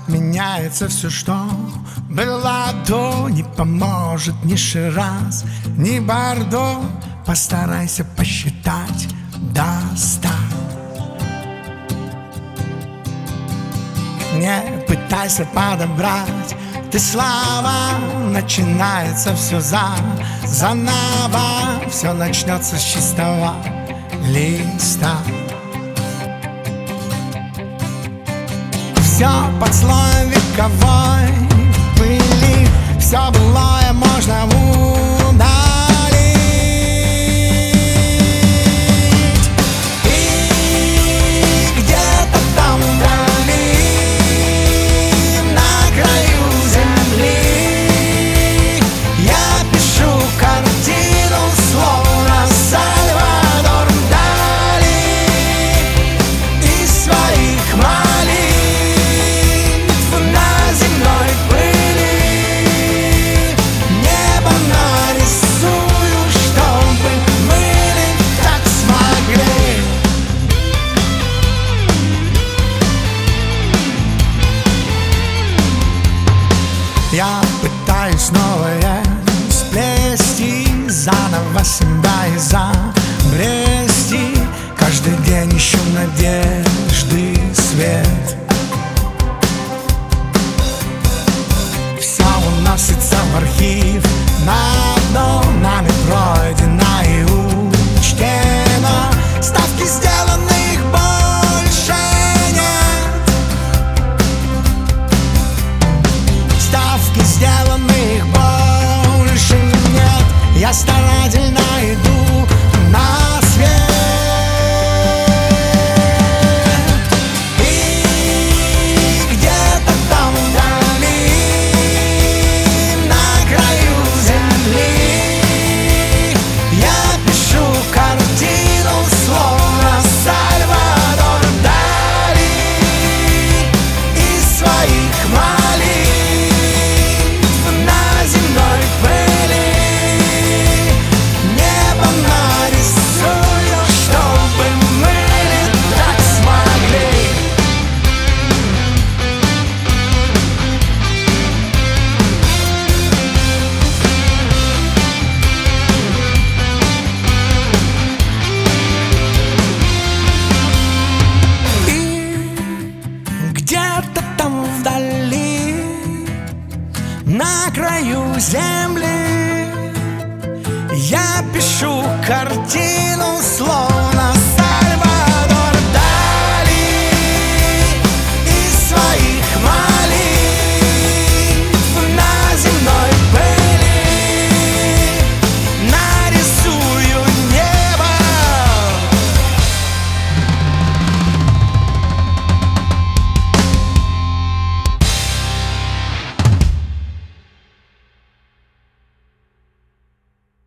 меняется все, что было до. Не поможет ни Шираз, ни Бордо. Постарайся посчитать до 100. Не пытайся подобрать ты слова. Начинается все заново. Все начнется с чистого листа. Все под слоем вековой пыли. Все былое можно удалить. И где-то там вдали, на краю земли, я пишу картину, словно Сальвадор Дали. Из своих молитв на земной пыли небо нарисую, чтобы мы так смогли. Я пытаюсь новое сплести, заново себя изобрести. Каждый день ищу надежды свет. Все уносится в архив на дно, нами пройдено и учтено. Ставки сделаны, их больше нет. Ставки сделаны, их больше нет. Я старательно иду на свет. И где-то там вдали, на краю земли, я пишу картину, словно Сальвадор Дали. Из своих молитв на земной пыли небо нарисую, чтобы мы так смогли. И где-то там вдали, на краю земли, я пишу картину,